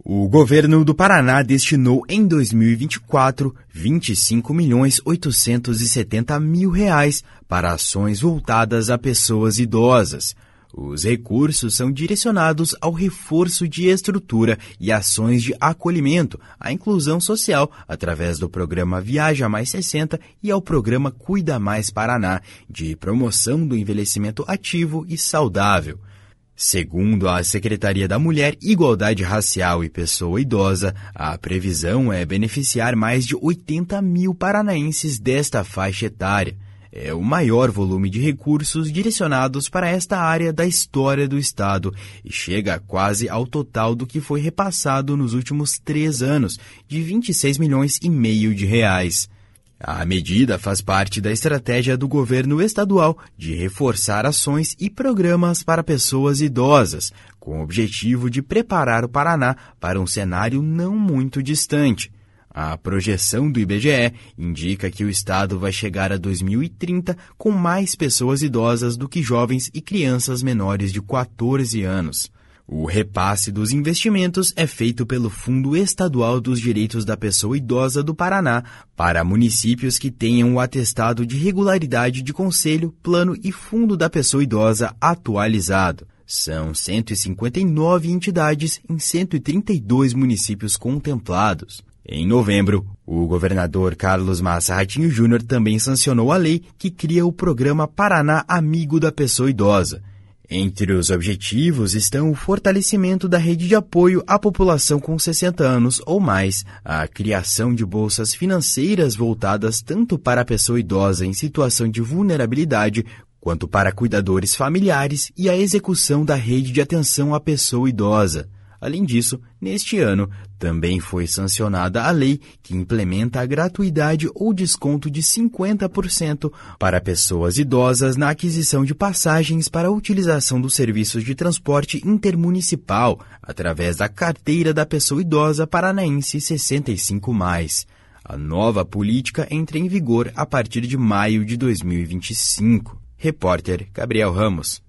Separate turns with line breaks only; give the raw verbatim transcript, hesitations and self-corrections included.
O governo do Paraná destinou em dois mil e vinte e quatro vinte e cinco milhões oitocentos e setenta mil reais para ações voltadas a pessoas idosas. Os recursos são direcionados ao reforço de estrutura e ações de acolhimento, à inclusão social, através do programa Viaja Mais sessenta e ao programa Cuida Mais Paraná, de promoção do envelhecimento ativo e saudável. Segundo a Secretaria da Mulher, Igualdade Racial e Pessoa Idosa, a previsão é beneficiar mais de oitenta mil paranaenses desta faixa etária. É o maior volume de recursos direcionados para esta área da história do Estado e chega quase ao total do que foi repassado nos últimos três anos, de vinte e seis milhões e meio de reais. A medida faz parte da estratégia do governo estadual de reforçar ações e programas para pessoas idosas, com o objetivo de preparar o Paraná para um cenário não muito distante. A projeção do I B G E indica que o estado vai chegar a dois mil e trinta com mais pessoas idosas do que jovens e crianças menores de quatorze anos. O repasse dos investimentos é feito pelo Fundo Estadual dos Direitos da Pessoa Idosa do Paraná para municípios que tenham o atestado de regularidade de Conselho, Plano e Fundo da Pessoa Idosa atualizado. São cento e cinquenta e nove entidades em cento e trinta e dois municípios contemplados. Em novembro, o governador Carlos Massa Ratinho Júnior também sancionou a lei que cria o programa Paraná Amigo da Pessoa Idosa. Entre os objetivos estão o fortalecimento da rede de apoio à população com sessenta anos ou mais, a criação de bolsas financeiras voltadas tanto para a pessoa idosa em situação de vulnerabilidade, quanto para cuidadores familiares e a execução da rede de atenção à pessoa idosa. Além disso, neste ano, também foi sancionada a lei que implementa a gratuidade ou desconto de cinquenta por cento para pessoas idosas na aquisição de passagens para a utilização dos serviços de transporte intermunicipal, através da Carteira da Pessoa Idosa Paranaense sessenta e cinco mais. A nova política entra em vigor a partir de maio de dois mil e vinte e cinco. Repórter Gabriel Ramos.